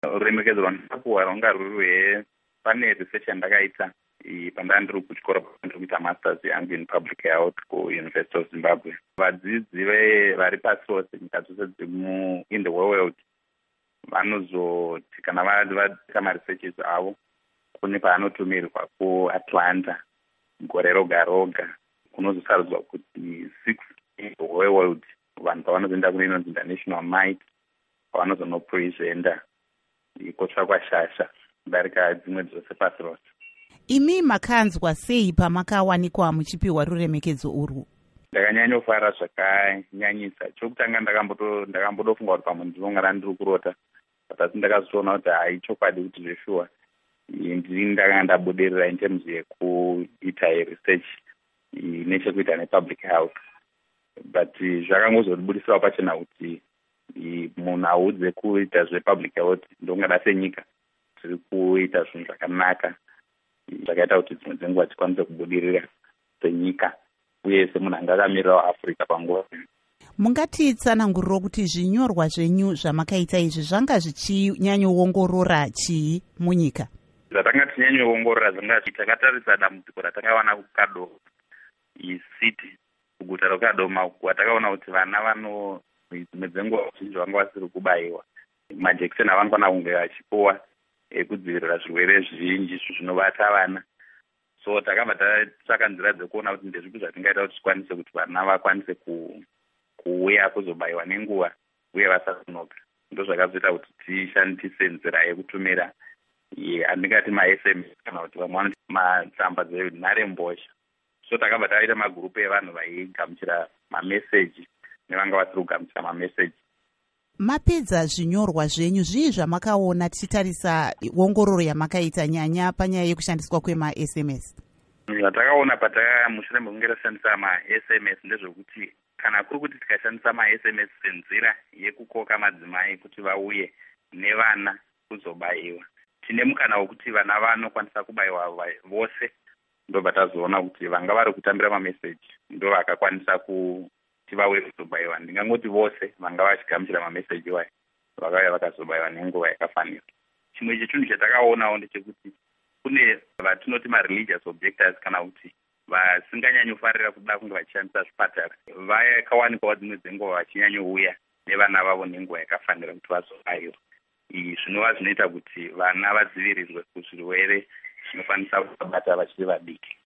Ruremekedzo rwandakapuwa rwanga rwuri pane research yandakaita pandanga ndiri kuchikoro ndiri kuita masters yangu in public health kuUniversity of Zimbabwe. Vadzidzi vari pasi rose nyika dzose dziri in the world vanozoti kana vaita maresearches avo kune paanotumirwa kuAtlanta gore roga roga kunozosarudzwa kuti 6 in the world vanhu pavanozoenda kune inonzi international night pavanozonopresenta kotsvakwa shasha kudarika dzimwe dzose pasi rose. Imi makanzwa sei pamakawanikwa muchipiwa ruremekedzo urwu? Ndakanyanyofara zvakanyanyisa. Chokutanga ndakambodofunga kuti pamwe ndinongana ndiri kurota, asi ndakazoona kuti haichokwadi kuti zveshuwa ndini ndakanga ndabudirira in terms yekuita research nechekuita nepublic health, but zvakangozodibudisirawo pachena kuti munhu audze kuita zvepublic health ndongada senyika tiri kuita zvinhu zvakanaka zvakaita kuti dzimwe dzenguva tikwanise kubudirira senyika uye semunhu anga akamirirawo Africa panguva. Mungatitsananguriro kuti zvinyorwa zvenyu zvamakaita izvi zvanga zvichinyanyowongorora chii munyika? Zvatanga tinyanyowongorora zvanga takatarisa dambudziko ratakawana kuKadoma city, kuguta roKadoma, watakaona kuti vana dzimwe dzenguva zhinji vanga vasiri kubayiwa majekiseni avangana kunge vachipuwa ekudzivirira zvirwere zvinji zvinobata vana. So takabva tatsvaka nzira dzekuona kuti ndezvipi zvatingaita kuti tikwanise kuti vana vakwanise kuuya kuzobayiwa nenguva uye vasakunoka. Ndozvakazoita kuti tishandise nzira yekutumira andingati maSMS kana kuti vamwe vanoti matsamba dzenharembozha. So takabva taita magurupu evanhu vaigamuchira mameseji nevanga vasiri kugamuchira mameseji. Mapedza zvinyorwa zvenyu, zvii zvamakaona tichitarisa ongororo yamakaita nyanya panyaya yekushandiswa kwemaSMS? Zvatakaona mushure mekunge tashandisa maSMS ndezvekuti kana kuri kuti tikashandisa maSMS senzira yekukoka madzimai kuti vauye nevana kuzobayiwa, tine mukana wekuti vana vanokwanisa kubayiwa vose. Ndobva tazoona kuti vanga vari kutambira mameseji ndo vakakwanisa kuti vauye kuzobayiwa. Ndingangoti vose vanga vachigamuchira mameseji iwayo vakauya vakazobayiwa nenguva yakafanira. Chimwe chechinhu chatakaonawo ndechekuti kune vatinoti mareligious objectors kana kuti vasinganyanyofarira kuda kunge vachishandisa zvipatara, vakawanikwawo dzimwe dzenguva vachinyanyouya nevana vavo nenguva yakafanira kuti vazobayiwa. Zvinova zvinoita kuti vana vadzivirirwe kuzvirwere zvinokwanisa kubata vachiri vadiki.